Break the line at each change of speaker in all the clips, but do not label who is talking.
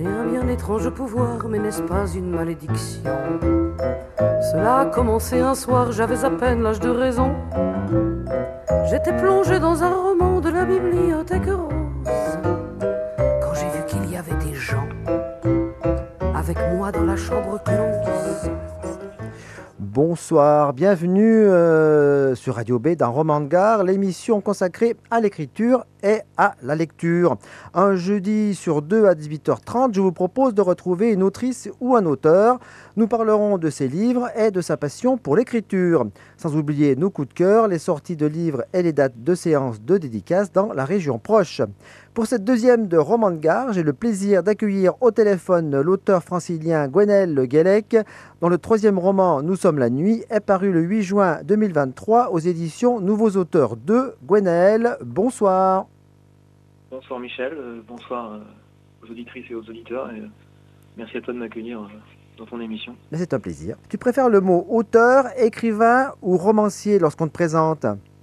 un bien étrange pouvoir, mais n'est-ce pas une malédiction? Cela a commencé un soir, j'avais à peine l'âge de raison. J'étais plongé dans un roman de la bibliothèque rose, quand j'ai vu qu'il y avait des gens avec moi dans la chambre close.
Bonsoir, bienvenue sur Radio B dans Roman de Gare, l'émission consacrée à l'écriture et à la lecture. Un jeudi sur deux à 18h30, je vous propose de retrouver une autrice ou un auteur. Nous parlerons de ses livres et de sa passion pour l'écriture. Sans oublier nos coups de cœur, les sorties de livres et les dates de séances de dédicaces dans la région proche. Pour cette deuxième de Roman de Gare, j'ai le plaisir d'accueillir au téléphone l'auteur francilien Gwenaël Le Guellec, dont le troisième roman Nous sommes la nuit est paru le 8 juin 2023 aux éditions Nouveaux Auteurs 2. Gwenaël, bonsoir.
Bonsoir Michel, bonsoir aux auditrices et aux auditeurs, et merci à toi de m'accueillir dans ton émission.
C'est un plaisir. Tu préfères le mot auteur, écrivain ou romancier lorsqu'on te présente?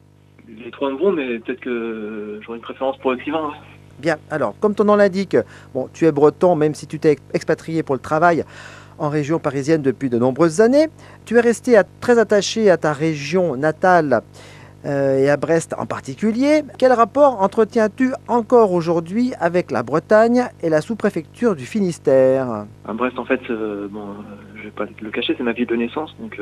Les trois me vont, mais peut-être que j'aurais une préférence pour écrivain. Ouais.
Bien, alors, comme ton nom l'indique, bon, tu es breton, même si tu t'es expatrié pour le travail en région parisienne depuis de nombreuses années. Tu es resté très attaché à ta région natale et à Brest en particulier. Quel rapport entretiens-tu encore aujourd'hui avec la Bretagne et la sous-préfecture du Finistère?
À Brest, en fait, je vais pas le cacher, c'est ma ville de naissance, donc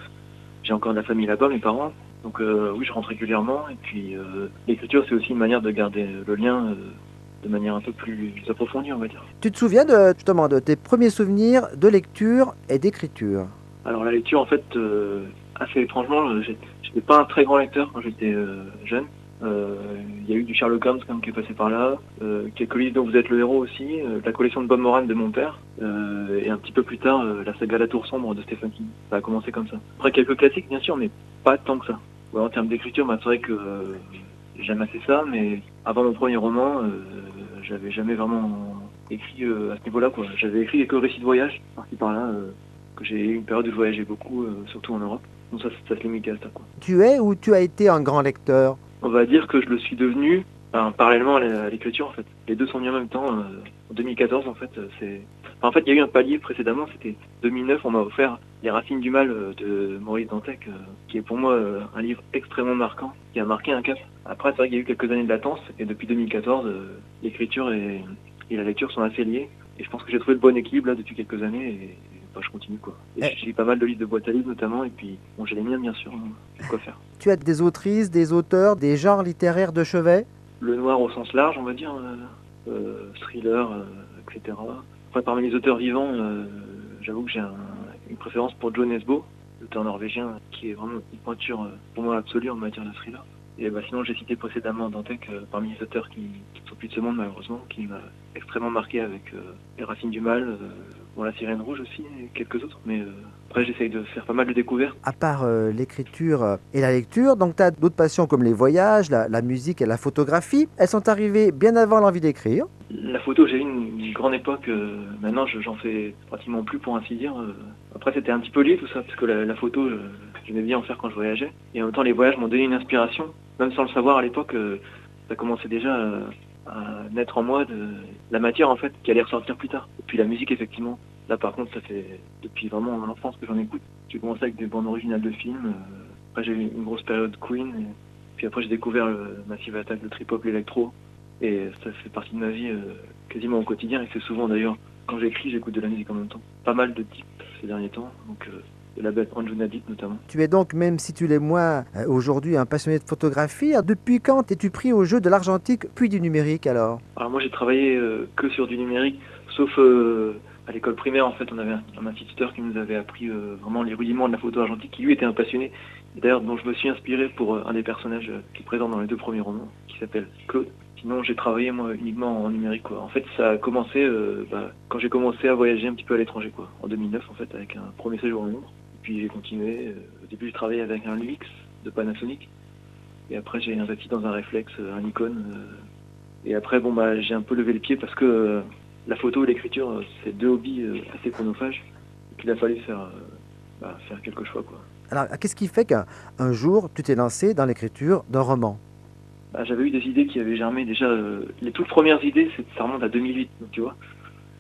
j'ai encore de la famille là-bas, mes parents. Donc oui, je rentre régulièrement, et puis l'écriture, c'est aussi une manière de garder le lien de manière un peu plus approfondie, on va dire.
Tu te souviens justement de tes premiers souvenirs de lecture et d'écriture?
Alors la lecture, en fait, assez étrangement, j'étais pas un très grand lecteur quand j'étais jeune. Il y a eu du Sherlock Holmes quand même qui est passé par là, quelques livres dont vous êtes le héros aussi, la collection de Bob Moran de mon père, et un petit peu plus tard la saga La Tour Sombre de Stephen King. Ça a commencé comme ça. Après quelques classiques bien sûr, mais pas tant que ça. Ouais, en termes d'écriture, c'est vrai que j'aime assez ça, mais avant mon premier roman, j'avais jamais vraiment écrit à ce niveau-là, quoi. J'avais écrit quelques récits de voyage, par-ci par-là, que j'ai eu une période où je voyageais beaucoup, surtout en Europe. Donc ça se limitait à ça, quoi.
Tu es ou tu as été un grand lecteur?
On va dire que je le suis devenu parallèlement à l'écriture, en fait. Les deux sont venus en même temps. En 2014, en fait, en fait, il y a eu un palier précédemment, c'était 2009, on m'a offert Les Racines du Mal de Maurice Dantec, qui est pour moi un livre extrêmement marquant, qui a marqué un cap. Après, c'est vrai qu'il y a eu quelques années de latence, et depuis 2014, l'écriture et la lecture sont assez liées. Et je pense que j'ai trouvé le bon équilibre là depuis quelques années, et je continue, quoi. Et j'ai pas mal de livres de boîte à livres notamment, et puis bon, j'ai les miens bien sûr, quoi faire.
Tu as des autrices, des auteurs, des genres littéraires de chevet?
Le noir au sens large, on va dire, thriller, etc. Après, parmi les auteurs vivants, j'avoue que j'ai une préférence pour Joe Nesbo, l'auteur norvégien, qui est vraiment une pointure pour moi absolue en matière de thriller. Et sinon, j'ai cité précédemment Dantec, parmi les auteurs qui ne sont plus de ce monde malheureusement, qui m'a extrêmement marqué avec Les Racines du Mal, La Sirène Rouge aussi, et quelques autres. Mais après, j'essaye de faire pas mal de découvertes.
À part l'écriture et la lecture, donc tu as d'autres passions comme les voyages, la musique et la photographie. Elles sont arrivées bien avant l'envie d'écrire.
La photo, j'ai eu une grande époque. Maintenant, j'en fais pratiquement plus, pour ainsi dire. Après, c'était un petit peu lié tout ça, parce que la photo, j'aimais bien en faire quand je voyageais. Et en même temps, les voyages m'ont donné une inspiration. Même sans le savoir à l'époque, ça commençait déjà à naître en moi de la matière en fait qui allait ressortir plus tard. Et puis la musique, effectivement. Là, par contre, ça fait depuis vraiment l'enfance que j'en écoute. J'ai commencé avec des bandes originales de films. Après, j'ai eu une grosse période Queen. Et puis après, j'ai découvert le Massive Attack, le trip-hop, l'électro. Et ça fait partie de ma vie quasiment au quotidien. Et c'est souvent d'ailleurs, quand j'écris, j'écoute de la musique en même temps. Pas mal de types ces derniers temps. Donc de la bête Anjuna Deep notamment.
Tu es donc, même si tu l'es moins aujourd'hui, un passionné de photographie. Depuis quand es-tu pris au jeu de l'argentique puis du numérique alors?
Alors moi j'ai travaillé que sur du numérique, sauf à l'école primaire en fait on avait un instituteur qui nous avait appris vraiment les rudiments de la photo argentique, qui lui était un passionné, et d'ailleurs dont je me suis inspiré pour un des personnages qui est présent dans les deux premiers romans, qui s'appelle Claude. Sinon j'ai travaillé moi uniquement en numérique, quoi. En fait ça a commencé quand j'ai commencé à voyager un petit peu à l'étranger, quoi, en 2009 en fait, avec un premier séjour en Londres. Puis j'ai continué. Au début, j'ai travaillé avec un Lumix de Panasonic. Et après, j'ai investi dans un réflexe, un Nikon. Et après, j'ai un peu levé les pieds parce que la photo et l'écriture, c'est deux hobbies assez chronophages. Et qu'il a fallu faire quelques choix, quoi.
Alors, qu'est-ce qui fait qu'un jour, tu t'es lancé dans l'écriture d'un roman?
J'avais eu des idées qui avaient germé déjà. Les toutes premières idées, ça remonte à 2008, donc, tu vois.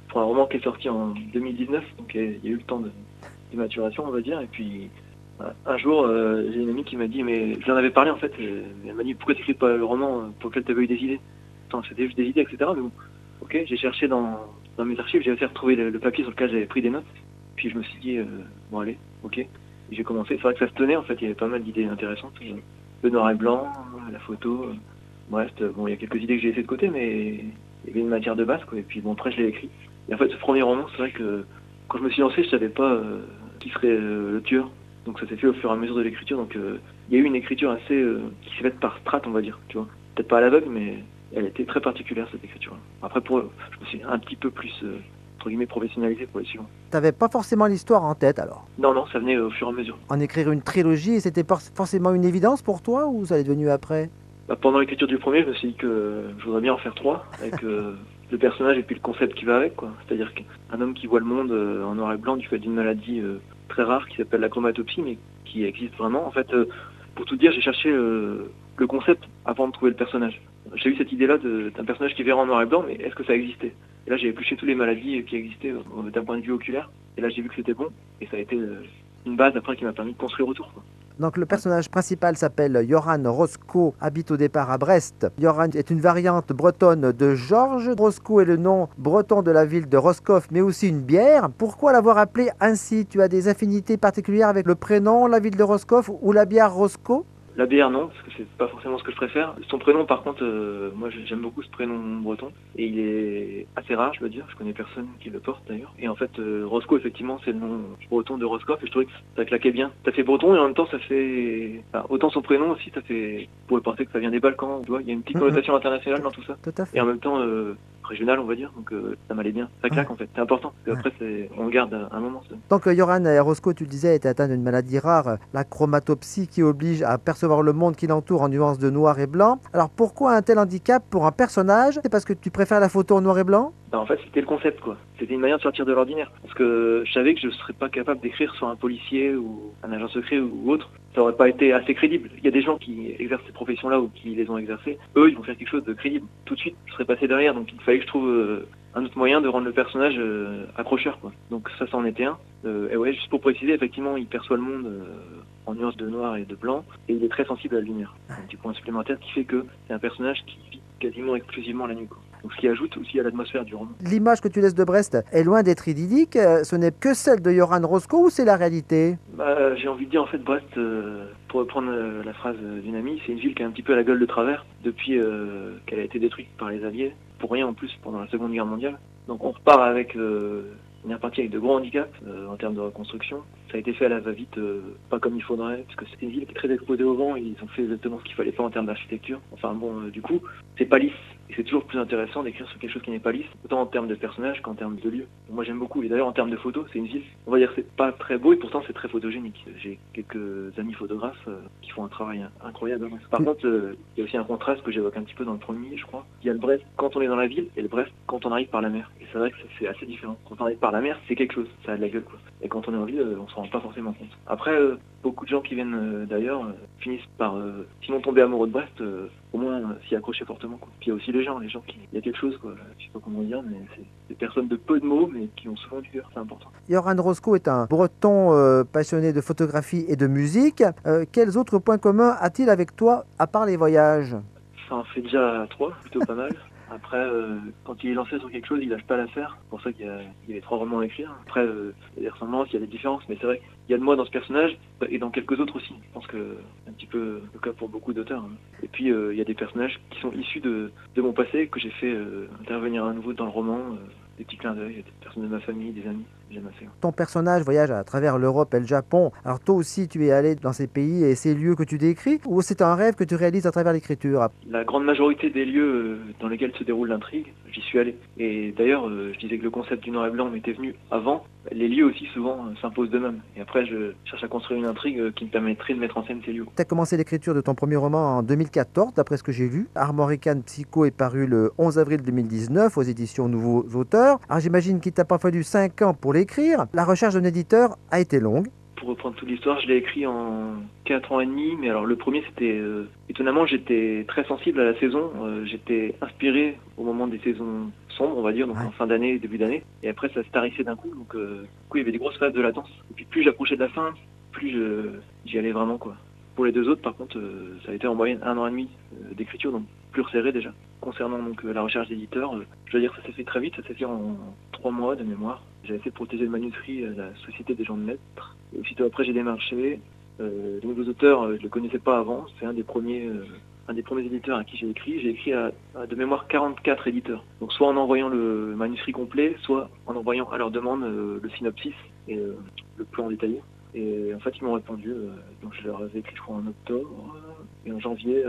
pour un roman qui est sorti en 2019, donc il y a eu le temps de maturation, on va dire. Et puis un jour, j'ai une amie qui m'a dit, mais je lui en avais parlé en fait, elle m'a dit pourquoi tu n'écris pas le roman pour lequel tu avais eu des idées. Attends, c'était juste des idées, etc. Mais bon, ok, j'ai cherché dans mes archives, j'ai aussi retrouvé le papier sur lequel j'avais pris des notes. Puis je me suis dit, bon allez, ok. Et j'ai commencé, c'est vrai que ça se tenait en fait, il y avait pas mal d'idées intéressantes. Le noir et blanc, la photo, bref, bon, il y a quelques idées que j'ai laissées de côté, mais il y avait une matière de base, quoi. Et puis bon, après je l'ai écrit. Et en fait, ce premier roman, c'est vrai que quand je me suis lancé, je savais pas qui serait le tueur. Donc ça s'est fait au fur et à mesure de l'écriture. Donc il y a eu une écriture assez qui s'est faite par strates, on va dire, tu vois. Peut-être pas à l'aveugle, mais elle était très particulière cette écriture. Après, je me suis un petit peu plus entre guillemets professionnalisé pour les suivants.
T'avais pas forcément l'histoire en tête alors?
Non, ça venait au fur et à mesure.
En écrire une trilogie, c'était forcément une évidence pour toi ou ça l'est devenu après?
Pendant l'écriture du premier, je me suis dit que je voudrais bien en faire 3 avec le personnage et puis le concept qui va avec, quoi. C'est-à-dire qu'un homme qui voit le monde en noir et blanc du fait d'une maladie très rare qui s'appelle la chromatopsie, mais qui existe vraiment. En fait, pour tout dire, j'ai cherché le concept avant de trouver le personnage. J'ai eu cette idée-là d'un personnage qui verrait en noir et blanc, mais est-ce que ça existait? Et là, j'ai épluché toutes les maladies qui existaient d'un point de vue oculaire. Et là, j'ai vu que c'était bon. Et ça a été une base après qui m'a permis de construire autour, quoi.
Donc le personnage principal s'appelle Yoran Roscoe, habite au départ à Brest. Yoran est une variante bretonne de Georges. Roscoe est le nom breton de la ville de Roscoff, mais aussi une bière. Pourquoi l'avoir appelé ainsi? Tu as des affinités particulières avec le prénom, la ville de Roscoff ou la bière Roscoe?
La bière, non, parce que c'est pas forcément ce que je préfère. Son prénom, par contre, moi j'aime beaucoup ce prénom breton. Et il est assez rare, je veux dire. Je connais personne qui le porte d'ailleurs. Et en fait, Roscoe, effectivement, c'est le nom breton de Roscoff. Et je trouvais que ça claquait bien. Ça fait breton et en même temps, ça fait. Enfin, autant son prénom aussi, ça fait. On pourrait penser que ça vient des Balkans. Tu vois, il y a une petite connotation internationale dans tout ça.
Tout à fait.
Et en même temps, régional, on va dire. Donc ça m'allait bien. Ça claque en fait. C'est important. Parce qu'après, on le garde un moment. Ça.
Donc Yoran Roscoe, tu le disais, est atteint d'une maladie rare, la chromatopsie, qui oblige à percevoir le monde qui l'entoure en nuances de noir et blanc. Alors pourquoi un tel handicap pour un personnage? C'est parce que tu préfères la photo en noir et blanc?
En fait, c'était le concept, quoi. C'était une manière de sortir de l'ordinaire. Parce que je savais que je ne serais pas capable d'écrire sur un policier ou un agent secret ou autre. Ça aurait pas été assez crédible. Il y a des gens qui exercent ces professions-là ou qui les ont exercées. Eux, ils vont faire quelque chose de crédible. Tout de suite, je serais passé derrière. Donc il fallait que je trouve un autre moyen de rendre le personnage accrocheur, quoi. Donc ça en était un. Et ouais, juste pour préciser, effectivement, il perçoit le monde en nuances de noir et de blanc. Et il est très sensible à la lumière. Un petit point supplémentaire qui fait que c'est un personnage qui vit quasiment exclusivement la nuit, quoi. Donc, ce qui ajoute aussi à l'atmosphère du roman.
L'image que tu laisses de Brest est loin d'être idyllique. Ce n'est que celle de Yoran Roscoe ou c'est la réalité?
J'ai envie de dire, en fait, Brest, pour reprendre la phrase d'une amie, c'est une ville qui est un petit peu à la gueule de travers depuis qu'elle a été détruite par les Alliés, pour rien en plus pendant la Seconde Guerre mondiale. Donc on repart avec une partie avec de gros handicaps en termes de reconstruction. Ça a été fait à la va-vite, pas comme il faudrait, parce que c'est une ville qui est très exposée au vent, et ils ont fait exactement ce qu'il fallait pas en termes d'architecture. Enfin bon, du coup, c'est pas lisse. Et c'est toujours plus intéressant d'écrire sur quelque chose qui n'est pas lisse, autant en termes de personnages qu'en termes de lieux. Moi j'aime beaucoup, et d'ailleurs en termes de photos, c'est une ville, on va dire que c'est pas très beau, et pourtant c'est très photogénique. J'ai quelques amis photographes qui font un travail incroyable. Par contre, il y a aussi un contraste que j'évoque un petit peu dans le premier, je crois. Il y a le Brest quand on est dans la ville, et le Brest quand on arrive par la mer. Et c'est vrai que c'est assez différent. Quand on arrive par la mer, c'est quelque chose, ça a de la gueule, quoi. Et quand on est en ville, on s'en rend pas forcément compte. Après, beaucoup de gens qui viennent d'ailleurs finissent par, sinon tomber amoureux de Brest, au moins s'y accrocher fortement, quoi. Puis il y a aussi les gens qui... Il y a quelque chose, quoi. Je sais pas comment dire, mais c'est des personnes de peu de mots, mais qui ont souvent du cœur, c'est important.
Yoran Roscoe est un breton passionné de photographie et de musique. Quels autres points communs a-t-il avec toi, à part les voyages?
Ça en fait déjà 3, plutôt pas mal. Après, quand il est lancé sur quelque chose, il lâche pas l'affaire. C'est pour ça qu'il y a les 3 romans à écrire. Après, il y a des ressemblances, il y a des différences, mais c'est vrai qu'il y a de moi dans ce personnage et dans quelques autres aussi. Je pense que c'est un petit peu le cas pour beaucoup d'auteurs. Et puis, il y a des personnages qui sont issus de mon passé, que j'ai fait intervenir à nouveau dans le roman. Des petits clins d'œil, des personnes de ma famille, des amis. J'aime assez.
Ton personnage voyage à travers l'Europe et le Japon. Alors toi aussi, tu es allé dans ces pays et ces lieux que tu décris, ou c'est un rêve que tu réalises à travers l'écriture?
La grande majorité des lieux dans lesquels se déroule l'intrigue, j'y suis allé. Et d'ailleurs, je disais que le concept du noir et blanc m'était venu avant. Les lieux aussi souvent s'imposent d'eux-mêmes. Et après, je cherche à construire une intrigue qui me permettrait de mettre en scène ces lieux.
Tu as commencé l'écriture de ton premier roman en 2014, d'après ce que j'ai lu. Armorican Psycho est paru le 11 avril 2019 aux éditions Nouveaux Auteurs. Alors j'imagine qu'il t'a pas fallu 5 ans pour l'écrire. La recherche d'un éditeur a été longue.
pour reprendre toute l'histoire, je l'ai écrit en 4 ans et demi, mais alors le premier c'était étonnamment j'étais très sensible à la saison, j'étais inspiré au moment des saisons sombres, on va dire, donc en fin d'année, début d'année, et après ça se tarissait d'un coup, donc du coup il y avait des grosses phases de latence, et puis plus j'approchais de la fin, plus j'y allais vraiment quoi. Pour les deux autres par contre, ça a été en moyenne 1 an et demi d'écriture, donc plus resserré déjà. Concernant donc la recherche d'éditeur, je dois dire que ça s'est fait très vite, ça s'est fait en 3 mois de mémoire. J'avais fait protéger le manuscrit à la Société des gens de lettres. Et aussitôt après, j'ai démarché. Les nouveaux auteurs, je ne les connaissais pas avant. C'est un des premiers éditeurs à qui j'ai écrit. J'ai écrit à de mémoire 44 éditeurs. Donc soit en envoyant le manuscrit complet, soit en envoyant à leur demande le synopsis et le plan détaillé. Et en fait, ils m'ont répondu. Donc je leur avais écrit, je crois, en octobre. Et en janvier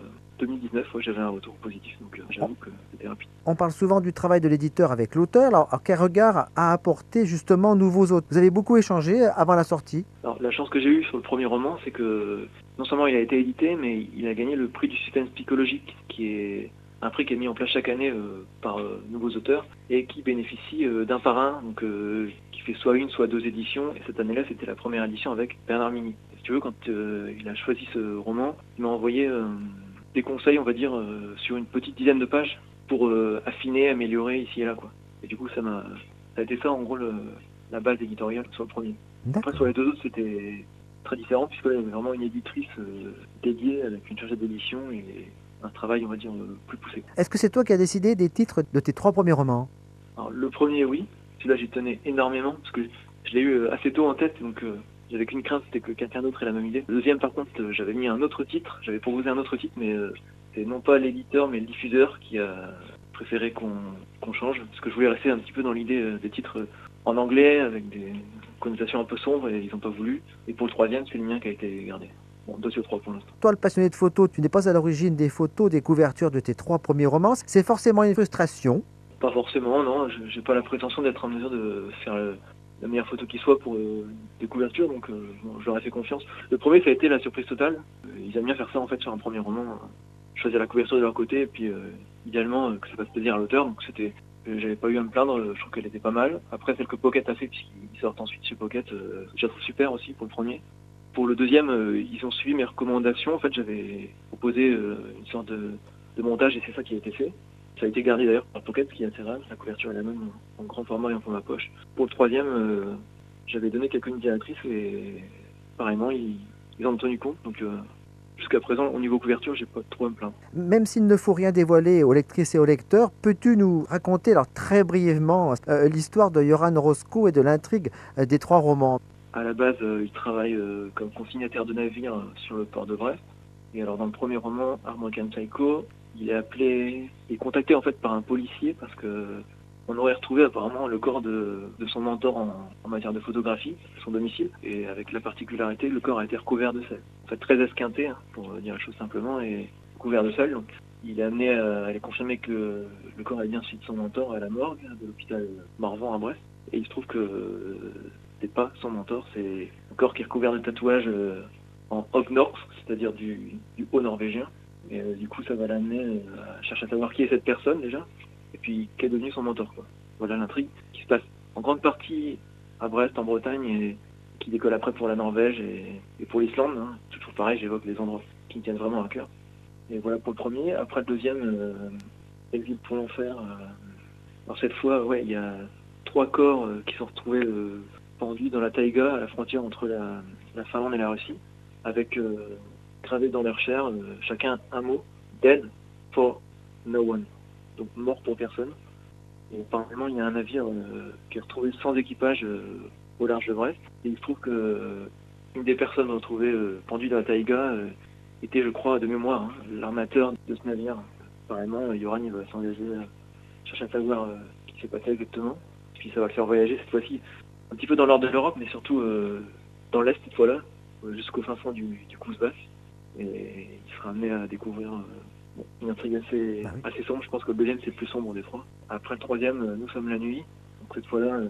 2019, j'avais un retour positif. Donc j'avoue que c'était rapide.
On parle souvent du travail de l'éditeur avec l'auteur. Alors, quel regard a apporté justement nouveaux auteurs? Vous avez beaucoup échangé avant la sortie?
Alors, la chance que j'ai eue sur le premier roman, c'est que non seulement il a été édité, mais il a gagné le prix du suspense psychologique, qui est un prix qui est mis en place chaque année par nouveaux auteurs et qui bénéficie d'un parrain, donc qui fait soit 1, soit 2 éditions. Et cette année-là, c'était la première édition avec Bernard Mini. Si tu veux, quand il a choisi ce roman, il m'a envoyé des conseils, on va dire, sur une petite dizaine de pages pour affiner, améliorer ici et là, quoi. Et du coup, ça a été ça, en gros, la base éditoriale sur le premier. Après, sur les deux autres, c'était très différent, puisque là, il y avait vraiment une éditrice dédiée avec une chargée d'édition et un travail, on va dire, plus poussé.
Est-ce que c'est toi qui as décidé des titres de tes 3 premiers romans?
Alors, le premier, oui. Celui-là, j'y tenais énormément, parce que je l'ai eu assez tôt en tête, donc j'avais qu'une crainte, c'était que quelqu'un d'autre ait la même idée. Le deuxième, par contre, j'avais mis un autre titre, j'avais proposé un autre titre, mais c'est non pas l'éditeur, mais le diffuseur qui a préféré qu'on change, parce que je voulais rester un petit peu dans l'idée des titres en anglais, avec des connotations un peu sombres, et ils n'ont pas voulu. Et pour le troisième, c'est le mien qui a été gardé. Bon, 2 sur 3 pour l'instant.
Toi, le passionné de photos, tu n'es pas à l'origine des photos, des couvertures de tes 3 premiers romans. C'est forcément une frustration?
Pas forcément, non. J'ai pas la prétention d'être en mesure de faire la meilleure photo qui soit pour des couvertures, donc je leur ai fait confiance. Le premier, ça a été la surprise totale. Ils aiment bien faire ça en fait sur un premier roman, choisir la couverture de leur côté, et puis idéalement que ça fasse plaisir à l'auteur. Donc j'avais pas eu à me plaindre, je trouve qu'elle était pas mal. Après, celle que Pocket a fait, puisqu'ils sortent ensuite chez Pocket, je la trouve super aussi pour le premier. Pour le deuxième, ils ont suivi mes recommandations. En fait, j'avais proposé une sorte de montage et c'est ça qui a été fait. Ça a été gardé d'ailleurs par Pocket, ce qui est assez rare. La couverture est la même en grand format et en format poche. Pour le troisième, j'avais donné quelques lignes directrices et pareillement, ils en ont tenu compte. Donc jusqu'à présent, au niveau couverture, j'ai pas trop à me plaindre.
Même s'il ne faut rien dévoiler aux lectrices et aux lecteurs, peux-tu nous raconter alors très brièvement l'histoire de Yoran Roscoe et de l'intrigue des 3 romans?
À la base, il travaille comme consignataire de navire sur le port de Brest. Et alors dans le premier roman, American Psycho, il est contacté en fait par un policier parce que on aurait retrouvé apparemment le corps de son mentor en matière de photographie, son domicile. Et avec la particularité, le corps a été recouvert de sel. En fait, très esquinté, hein, pour dire la chose simplement, et couvert de sel. Donc, il est amené à aller confirmer que le corps est bien celui de son mentor à la morgue de l'hôpital Morvan à Brest. Et il se trouve que c'est pas son mentor, c'est un corps qui est recouvert de tatouages en Høgnorsk, c'est-à-dire du haut norvégien. Et du coup, ça va l'amener à chercher à savoir qui est cette personne déjà, et puis qui est devenu son mentor, quoi. Voilà l'intrigue qui se passe en grande partie à Brest, en Bretagne, et qui décolle après pour la Norvège et pour l'Islande. Hein. Toujours pareil, j'évoque les endroits qui me tiennent vraiment à cœur. Et voilà pour le premier. Après le deuxième, Exil pour l'enfer. Alors cette fois, ouais, il y a 3 corps qui sont retrouvés pendus dans la taïga, à la frontière entre la Finlande et la Russie, avec gravé dans leur chair, chacun un mot, dead for no one, donc mort pour personne. Et apparemment, il y a un navire qui est retrouvé sans équipage au large de Brest. Et il se trouve que une des personnes retrouvées pendues dans la taïga était, je crois, de mémoire, hein, l'armateur de ce navire. Apparemment, Yoran il va s'engager à chercher à savoir ce qui s'est passé exactement. Puis ça va le faire voyager cette fois-ci un petit peu dans le nord de l'Europe, mais surtout dans l'Est cette fois-là, jusqu'au fin fond du Kouzbas. Et il sera amené à découvrir une intrigue assez sombre. Je pense que le deuxième c'est le plus sombre des 3. Après le troisième, Nous sommes la nuit. Donc cette fois-là,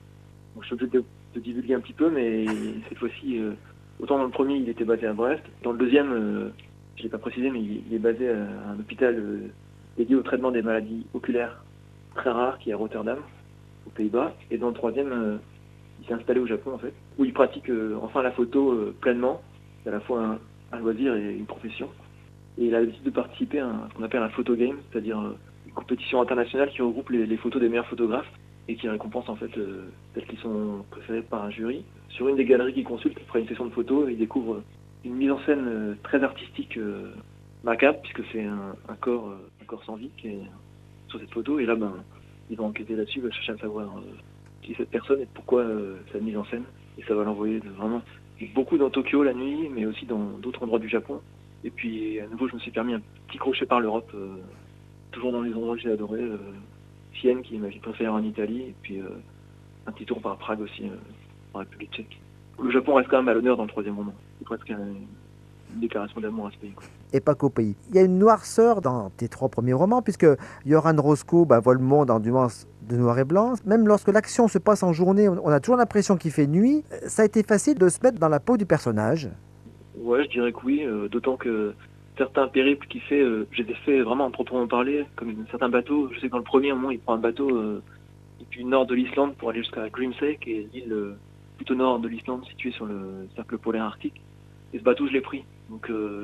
je suis obligé de divulguer un petit peu, mais cette fois-ci, autant dans le premier il était basé à Brest, dans le deuxième, je ne l'ai pas précisé, mais il est basé à un hôpital dédié au traitement des maladies oculaires très rares qui est à Rotterdam, aux Pays-Bas. Et dans le troisième, il s'est installé au Japon en fait, où il pratique enfin la photo pleinement. C'est à la fois un loisir et une profession. Et il a l'habitude de participer à ce qu'on appelle un photo game, c'est-à-dire une compétition internationale qui regroupe les photos des meilleurs photographes et qui récompense en fait celles qui sont préférées par un jury. Sur une des galeries qu'il consulte, après une session de photos, il découvre une mise en scène très artistique, macabre, puisque c'est un corps sans vie qui est sur cette photo. Et là, il va enquêter là-dessus, il va chercher à savoir qui est cette personne et pourquoi cette mise en scène. Et ça va l'envoyer vraiment beaucoup dans Tokyo la nuit, mais aussi dans d'autres endroits du Japon. Et puis, à nouveau, je me suis permis un petit crochet par l'Europe, toujours dans les endroits que j'ai adorés. Sienne, qui est ma ville préférée en Italie, et puis un petit tour par Prague aussi, en République tchèque. Le Japon reste quand même à l'honneur dans le 3e roman. C'est presque une déclaration d'amour à ce pays, quoi.
Et pas qu'au pays. Il y a une noirceur dans tes 3 premiers romans, puisque Yoran Roscoe voit le monde en nuances de noir et blanc. Même lorsque l'action se passe en journée, on a toujours l'impression qu'il fait nuit. Ça a été facile de se mettre dans la peau du personnage.
Ouais, je dirais que oui, d'autant que certains périples qu'il fait, j'ai des faits vraiment en proprement parler, comme certains bateaux. Je sais que dans le premier moment, il prend un bateau depuis le nord de l'Islande pour aller jusqu'à Grimsey, qui est l'île tout au nord de l'Islande, située sur le cercle polaire arctique. Et ce bateau, je l'ai pris. Donc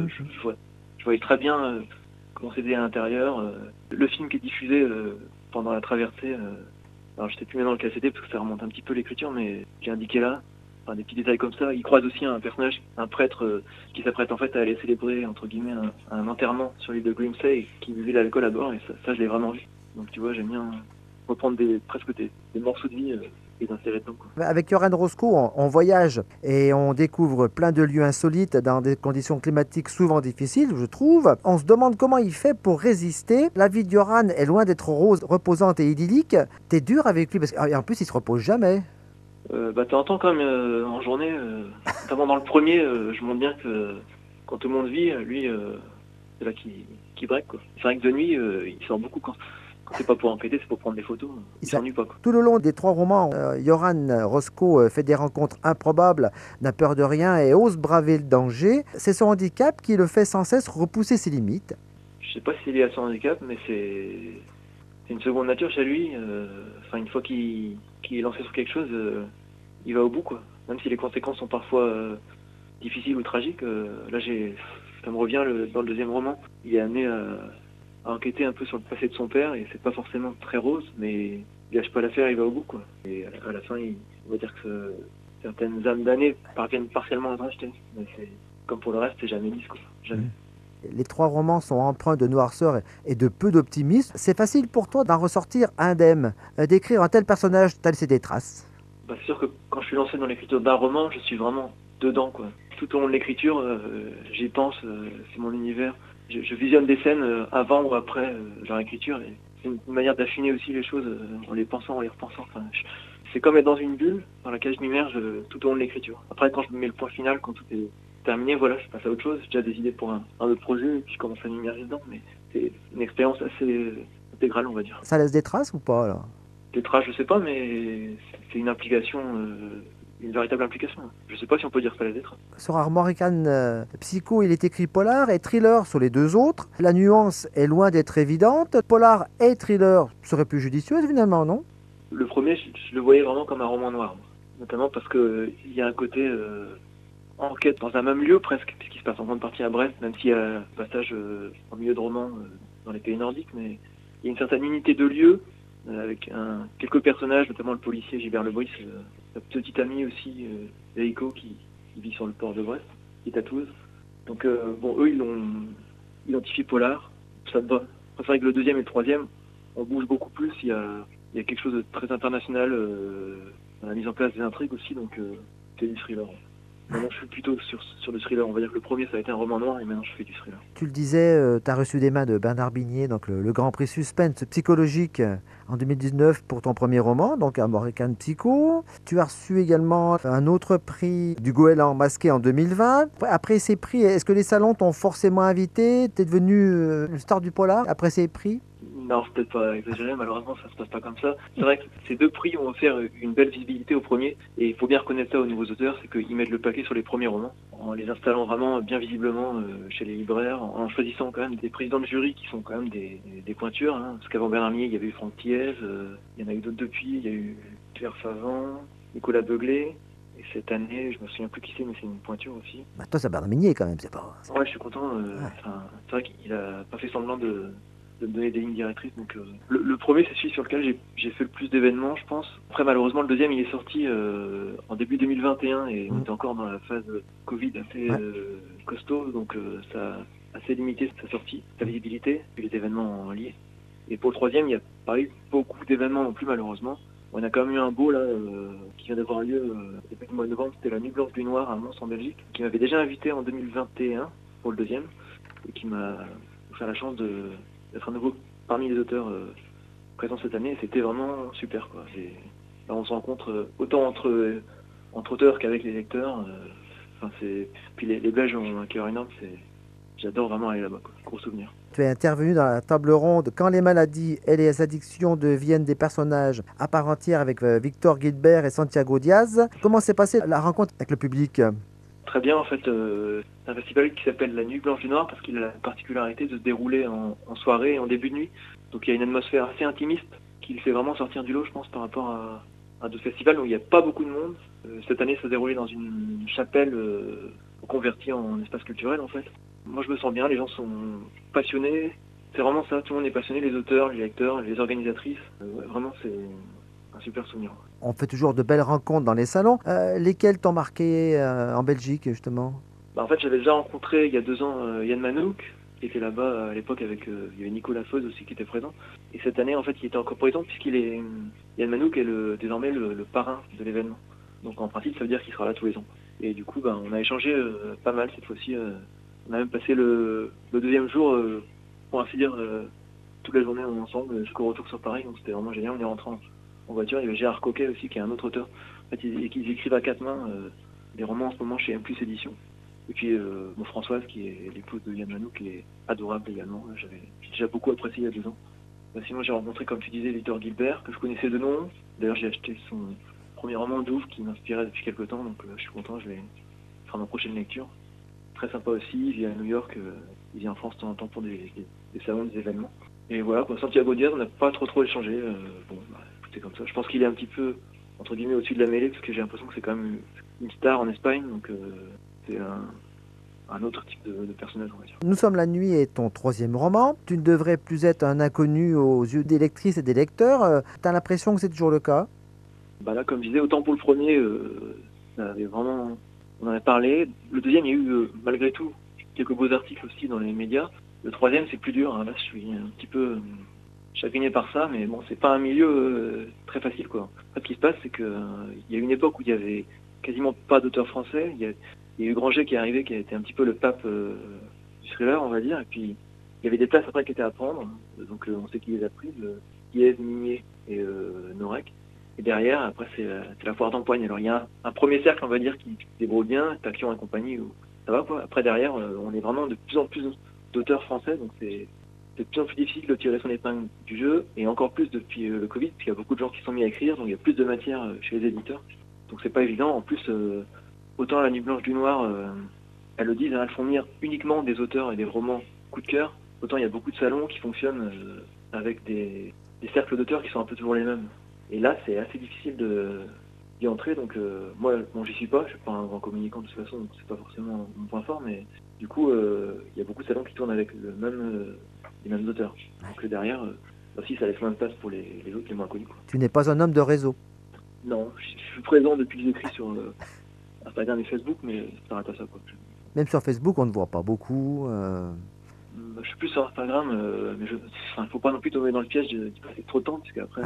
je voyais très bien comment c'était à l'intérieur. Le film qui est diffusé pendant la traversée, alors je sais plus maintenant lequel c'était parce que ça remonte un petit peu l'écriture, mais j'ai indiqué là, enfin, des petits détails comme ça. Il croise aussi un personnage, un prêtre qui s'apprête en fait à aller célébrer entre guillemets un enterrement sur l'île de Grimsey et qui buvait l'alcool à bord, et ça je l'ai vraiment vu. Donc tu vois, j'aime bien reprendre presque des morceaux de vie et d'insérer dedans, quoi.
Avec Yoran Roscoe, on voyage et on découvre plein de lieux insolites dans des conditions climatiques souvent difficiles, je trouve. On se demande comment il fait pour résister. La vie de Yoran est loin d'être rose, reposante et idyllique. T'es dur avec lui parce qu'en plus, il se repose jamais.
T'entends quand même en journée, notamment dans le premier, je montre bien que quand tout le monde vit, lui, c'est là qu'il break, quoi. C'est vrai que de nuit, il sort beaucoup quand c'est pas pour enquêter, c'est pour prendre des photos. Il s'ennuie pas, quoi.
Tout le long des 3 romans, Yoran Roscoe fait des rencontres improbables, n'a peur de rien et ose braver le danger. C'est son handicap qui le fait sans cesse repousser ses limites.
Je sais pas s'il est à son handicap, mais c'est une seconde nature chez lui. Une fois qu'il est lancé sur quelque chose, il va au bout, quoi. Même si les conséquences sont parfois difficiles ou tragiques. Là, ça me revient dans le 2e roman. Il est amené à enquêter un peu sur le passé de son père, et c'est pas forcément très rose, mais il lâche pas l'affaire, il va au bout, quoi. Et à la fin, on va dire que certaines âmes damnées parviennent partiellement à se racheter. Mais comme pour le reste, c'est jamais lisse, quoi. Jamais.
Les 3 romans sont empreints de noirceur et de peu d'optimisme. C'est facile pour toi d'en ressortir indemne, d'écrire un tel personnage, tel c'est des traces.
C'est sûr que quand je suis lancé dans l'écriture d'un roman, je suis vraiment dedans, quoi. Tout au long de l'écriture, j'y pense, c'est mon univers. Je visionne des scènes avant ou après leur écriture, et c'est une manière d'affiner aussi les choses en les pensant, en les repensant. C'est comme être dans une bulle dans laquelle je m'immerge tout au long de l'écriture. Après, quand je mets le point final, quand tout est terminé, voilà, je passe à autre chose. J'ai déjà des idées pour un autre projet, et puis je commence à m'immerger dedans, mais c'est une expérience assez intégrale, on va dire.
Ça laisse des traces ou pas, là?
Des traces, je sais pas, mais c'est une implication, une véritable implication. Je sais pas si on peut dire ça laisse des traces.
Sur Armorican Psycho, il est écrit polar et thriller sur les 2 autres. La nuance est loin d'être évidente. Polar et thriller seraient plus judicieuses, finalement, non?
Le premier, je le voyais vraiment comme un roman noir, notamment parce que il y a un côté enquête dans un même lieu presque, puisqu'il se passe en grande partie à Brest, même s'il y a un passage en milieu de roman dans les pays nordiques, mais il y a une certaine unité de lieu avec quelques personnages, notamment le policier Gilbert Lebris, sa petite amie aussi, Eiko, qui vit sur le port de Brest, qui est à Toulouse. Donc eux, ils l'ont identifié polar, ça me va. C'est vrai que le 2e et le 3e, on bouge beaucoup plus, il y a quelque chose de très international dans la mise en place des intrigues aussi, donc c'est du thriller. Maintenant, je suis plutôt sur le thriller. On va dire que le premier, ça a été un roman noir, et maintenant, je fais du thriller.
Tu le disais, tu as reçu des mains de Bernard Bignet, donc le Grand Prix Suspense psychologique en 2019 pour ton premier roman, donc Armorican Psycho. Tu as reçu également un autre prix du Goéland masqué en 2020. Après ces prix, est-ce que les salons t'ont forcément invité? Tu es devenu une star du polar après ces prix?
Non, c'est peut-être pas exagéré, malheureusement ça se passe pas comme ça. C'est vrai que ces 2 prix ont offert une belle visibilité au premier, et il faut bien reconnaître ça aux nouveaux auteurs, c'est qu'ils mettent le paquet sur les premiers romans, en les installant vraiment bien visiblement chez les libraires, en choisissant quand même des présidents de jury qui sont quand même des pointures, parce qu'avant Bernard Mier, il y avait eu Franck Thiès, il y en a eu d'autres depuis, il y a eu Claire Favant, Nicolas Beuglé. Et cette année, je me souviens plus qui c'est, mais c'est une pointure aussi.
Bah, toi, c'est Bernard Minier quand même, c'est pas...
Ouais, je suis content.
Ouais.
C'est vrai qu'il a pas fait semblant de me donner des lignes directrices. Donc, le premier, c'est celui sur lequel j'ai fait le plus d'événements, je pense. Après, malheureusement, le deuxième, il est sorti en début 2021 et on était encore dans la phase Covid assez costaud. Donc, ça a assez limité sa sortie, sa visibilité, et les événements liés. Et pour le troisième, il n'y a pas eu beaucoup d'événements non plus, malheureusement. On a quand même eu un beau là qui vient d'avoir lieu début du mois de novembre, c'était la Nuit Blanche du Noir à Mons en Belgique, qui m'avait déjà invité en 2021 pour le deuxième, et qui m'a offert la chance d'être à nouveau parmi les auteurs présents cette année, et c'était vraiment super, quoi. Là, on se rencontre autant entre auteurs qu'avec les lecteurs. Puis les Belges ont un cœur énorme, j'adore vraiment aller là-bas, quoi. Gros souvenir.
Tu es intervenu dans la table ronde Quand les maladies et les addictions deviennent des personnages à part entière avec Victor Gilbert et Santiago Diaz. Comment s'est passée la rencontre avec le public?
Très bien, en fait, c'est un festival qui s'appelle la Nuit Blanche du Noir parce qu'il a la particularité de se dérouler en soirée et en début de nuit. Donc il y a une atmosphère assez intimiste qui le fait vraiment sortir du lot, je pense, par rapport à d'autres festivals où il n'y a pas beaucoup de monde. Cette année, ça s'est déroulé dans une chapelle convertie en espace culturel, en fait. Moi, je me sens bien, les gens sont passionnés. C'est vraiment ça, tout le monde est passionné, les auteurs, les lecteurs, les organisatrices. Ouais, vraiment, c'est un super souvenir.
On fait toujours de belles rencontres dans les salons. Lesquels t'ont marqué en Belgique, justement?
En fait, j'avais déjà rencontré il y a 2 ans Yann Manouk, qui était là-bas à l'époque avec il y avait Nicolas Foz aussi qui était présent. Et cette année, en fait, il était encore présent puisqu'il est Yann Manouk est désormais le parrain de l'événement. Donc en principe, ça veut dire qu'il sera là tous les ans. Et du coup, on a échangé pas mal cette fois-ci. On a même passé le deuxième jour, pour ainsi dire, toute la journée ensemble jusqu'au retour sur Paris. Donc c'était vraiment génial. On est rentré en voiture. Il y avait Gérard Coquet aussi, qui est un autre auteur. En fait, ils écrivent à 4 mains des romans en ce moment chez M+ Éditions. Et puis Françoise, qui est l'épouse de Yann Manouk, qui est adorable également. J'ai déjà beaucoup apprécié il y a 2 ans. Sinon, j'ai rencontré, comme tu disais, Victor Gilbert, que je connaissais de nom. D'ailleurs, j'ai acheté son premier roman Douve, qui m'inspirait depuis quelques temps. Donc je suis content, je vais faire ma prochaine lecture. Très sympa aussi, il vit à New York, il vient en France de temps en temps pour des salons, des événements. Et voilà, pour Santiago Diaz, on n'a pas trop échangé. C'est comme ça. Je pense qu'il est un petit peu, entre guillemets, au-dessus de la mêlée, parce que j'ai l'impression que c'est quand même une star en Espagne, donc c'est un autre type de personnage, on va dire.
Nous sommes la nuit est ton 3e roman. Tu ne devrais plus être un inconnu aux yeux des lectrices et des lecteurs. Tu as l'impression que c'est toujours le cas?
Là, comme je disais, autant pour le premier, ça avait vraiment... On en a parlé. Le deuxième, il y a eu, malgré tout, quelques beaux articles aussi dans les médias. Le troisième, c'est plus dur. Là, je suis un petit peu chagriné par ça, mais bon, c'est pas un milieu très facile, quoi. En fait, ce qui se passe, c'est qu'il y a une époque où il y avait quasiment pas d'auteurs français. Il y a eu Granger qui est arrivé, qui a été un petit peu le pape du thriller, on va dire. Et puis, il y avait des places après qui étaient à prendre. Donc, on sait qui les a prises. Guiez, Minier et Norek. Et derrière, après, c'est la foire d'empoigne. Alors, il y a un premier cercle, on va dire, qui se débrouille bien, Taquion et compagnie, où ça va, quoi. Après, derrière, on est vraiment de plus en plus d'auteurs français, donc c'est de plus en plus difficile de tirer son épingle du jeu, et encore plus depuis le Covid, puisqu'il y a beaucoup de gens qui sont mis à écrire, donc il y a plus de matière chez les éditeurs. Donc c'est pas évident. En plus, autant la Nuit Blanche du Noir, elles le disent, elles font venir uniquement des auteurs et des romans coup de cœur, autant il y a beaucoup de salons qui fonctionnent avec des cercles d'auteurs qui sont un peu toujours les mêmes. Et là, c'est assez difficile d'y entrer, donc moi, j'y suis pas, je suis pas un grand communicant de toute façon, donc c'est pas forcément mon point fort, mais du coup, il y a beaucoup de salons qui tournent avec les mêmes auteurs. Donc derrière, aussi, ça laisse moins de place pour les autres, les moins connus, quoi.
Tu n'es pas un homme de réseau?
Non, je suis présent depuis que j'écris sur Instagram et Facebook, mais ça arrête à ça, quoi.
Même sur Facebook, on ne voit pas beaucoup.
Je suis plus sur Instagram, mais il faut pas non plus tomber dans le piège d'y passer trop de temps, parce qu'après,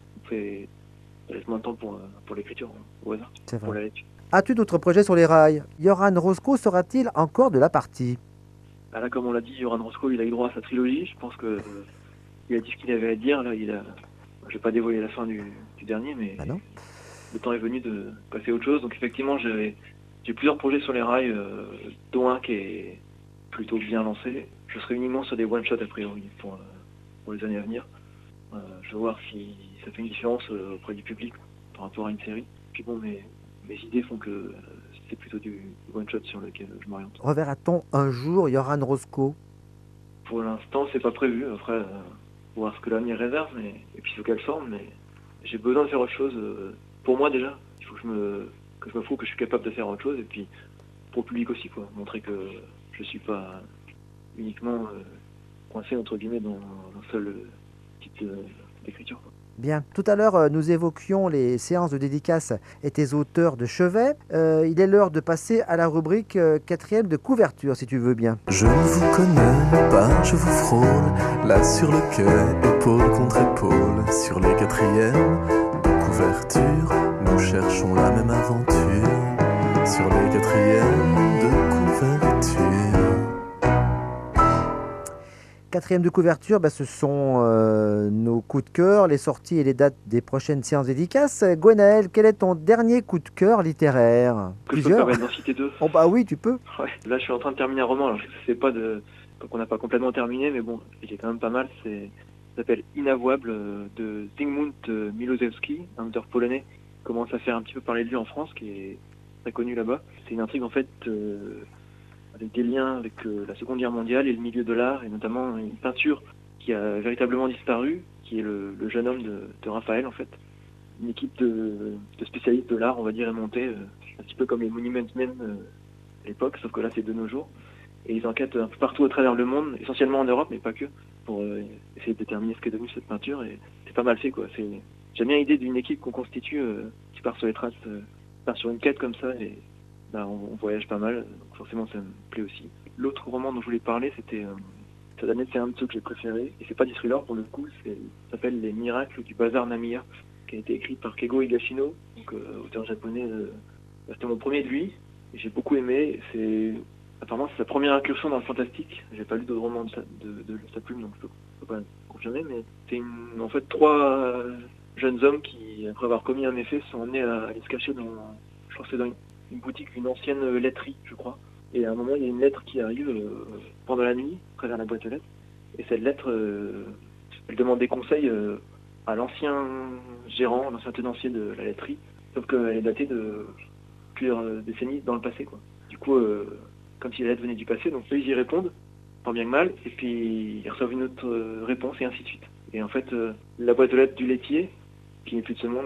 ça laisse moins de temps pour l'écriture, au hasard, pour la lecture.
As-tu d'autres projets sur les rails? Johan Roscoe sera-t-il encore de la partie?
Là, comme on l'a dit, Johan Roscoe, il a eu droit à sa trilogie. Je pense que il a dit ce qu'il avait à dire. Là, je vais pas dévoiler la fin du dernier, mais
non.
Le temps est venu de passer à autre chose. Donc effectivement, j'ai plusieurs projets sur les rails, dont un qui est plutôt bien lancé. Je serai uniquement sur des one-shots a priori pour les années à venir. Je vais voir si ça fait une différence auprès du public par rapport à une série. Puis bon, mes idées font que c'est plutôt du one-shot sur lequel je m'oriente.
Reverra-t-on un jour Johan Roscoe?
Pour l'instant, c'est pas prévu. Après, faut voir ce que l'avenir réserve, et puis sous quelle forme. Mais j'ai besoin de faire autre chose. Pour moi déjà, il Il faut que je me prouve que je suis capable de faire autre chose, et puis pour le public aussi, quoi. Montrer que je suis pas uniquement coincé entre guillemets dans un seul type d'écriture, quoi.
Bien. Tout à l'heure, nous évoquions les séances de dédicaces et tes auteurs de chevet. Il est l'heure de passer à la rubrique quatrième de couverture, si tu veux bien.
Je ne vous connais pas, je vous frôle, là sur le quai, épaule contre épaule, sur les quatrièmes de couverture, nous cherchons la même aventure, sur les quatrièmes de couverture.
Quatrième de couverture, ce sont nos coups de cœur, les sorties et les dates des prochaines séances dédicaces. Gwenaël, quel est ton dernier coup de cœur littéraire?
Que je peux me permettre d'en citer deux.
Oh bah oui, tu peux.
Ouais. Là, je suis en train de terminer un roman. Alors, je sais pas qu'on n'a pas complètement terminé, mais bon, il est quand même pas mal. Ça s'appelle Inavouable de Zygmunt Milosevski, un auteur polonais qui commence à faire un petit peu parler de lui en France, qui est très connu là-bas. C'est une intrigue en fait avec des liens avec la Seconde Guerre mondiale et le milieu de l'art, et notamment une peinture qui a véritablement disparu, qui est le jeune homme de Raphaël en fait. Une équipe de spécialistes de l'art, on va dire, est montée, un petit peu comme les Monument Men à l'époque, sauf que là c'est de nos jours. Et ils enquêtent un peu partout à travers le monde, essentiellement en Europe, mais pas que, pour essayer de déterminer ce qu'est devenu cette peinture. Et c'est pas mal fait, quoi. J'aime bien l'idée d'une équipe qu'on constitue, qui part sur les traces, part sur une quête comme ça, et on voyage pas mal, donc forcément ça me plaît aussi. L'autre roman dont je voulais parler, c'est un de ceux que j'ai préférés, et c'est pas du thriller pour le coup, ça s'appelle Les Miracles du Bazar Namiya, qui a été écrit par Keigo Higashino, donc auteur japonais. C'était mon premier de lui, et j'ai beaucoup aimé. Apparemment c'est sa première incursion dans le fantastique. J'ai pas lu d'autres romans de sa plume, donc je peux pas confirmer, mais c'est en fait 3 jeunes hommes qui, après avoir commis un méfait, sont emmenés à aller se cacher je crois que c'est dans une boutique, une ancienne laiterie, je crois. Et à un moment, il y a une lettre qui arrive pendant la nuit, à travers la boîte aux lettres. Et cette lettre, elle demande des conseils à l'ancien gérant, l'ancien tenancier de la laiterie, sauf qu'elle est datée de plusieurs décennies dans le passé, quoi. Du coup, comme si la lettre venait du passé, donc eux, ils y répondent, tant bien que mal, et puis ils reçoivent une autre réponse, et ainsi de suite. Et en fait, la boîte aux lettres du laitier, qui n'est plus de ce monde,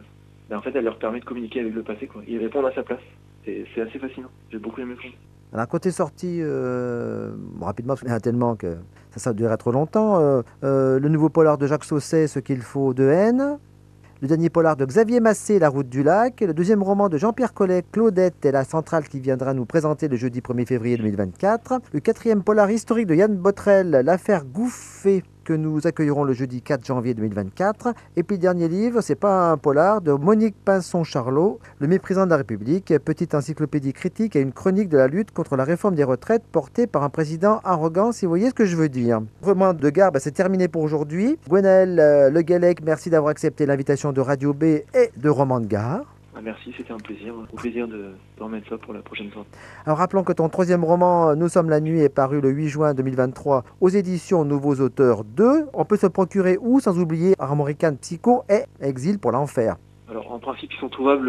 en fait, elle leur permet de communiquer avec le passé, quoi. Ils répondent à sa place. C'est assez fascinant. J'ai beaucoup aimé le film.
Alors, côté sortie, rapidement, parce qu'il y en a tellement que ça durerait trop longtemps. Le nouveau polar de Jacques Sausset, Ce qu'il faut de haine. Le dernier polar de Xavier Massé, La route du lac. Le deuxième roman de Jean-Pierre Collet, Claudette et la centrale, qui viendra nous présenter le jeudi 1er février 2024. Le quatrième polar historique de Yann Botrel, L'affaire Gouffé, que nous accueillerons le jeudi 4 janvier 2024. Et puis le dernier livre, c'est pas un polar, de Monique Pinson-Charlot, Le méprisant de la République, petite encyclopédie critique et une chronique de la lutte contre la réforme des retraites portée par un président arrogant, si vous voyez ce que je veux dire. Roman de Gare, c'est terminé pour aujourd'hui. Gwenaël Le Gallec, merci d'avoir accepté l'invitation de Radio B et de Roman de Gare.
Merci, c'était un plaisir. Au plaisir de remettre ça pour la prochaine fois.
Alors rappelons que ton troisième roman, Nous sommes la nuit, est paru le 8 juin 2023 aux éditions Nouveaux Auteurs 2. On peut se procurer où, sans oublier Armorican Psycho et Exil pour l'enfer? Alors
en principe, ils sont trouvables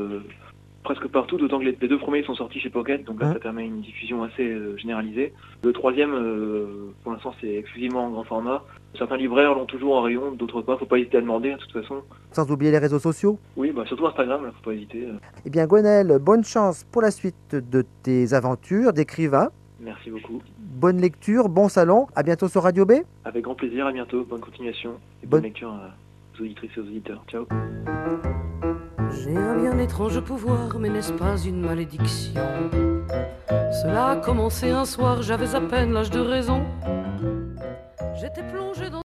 presque partout, d'autant que les 2 premiers sont sortis chez Pocket, donc là ça permet une diffusion assez généralisée. Le troisième, pour l'instant, c'est exclusivement en grand format. Certains libraires l'ont toujours en rayon, d'autres pas, faut pas hésiter à demander, de toute façon.
Sans oublier les réseaux sociaux?
Oui, surtout Instagram, là, faut pas hésiter.
Eh bien, Gwenaël, bonne chance pour la suite de tes aventures d'écrivain.
Merci beaucoup.
Bonne lecture, bon salon. À bientôt sur Radio B.
Avec grand plaisir, à bientôt. Bonne continuation et bonne lecture aux auditrices et aux auditeurs. Ciao.
J'ai un bien étrange pouvoir, mais n'est-ce pas une malédiction? Cela a commencé un soir, j'avais à peine l'âge de raison. J'étais plongé dans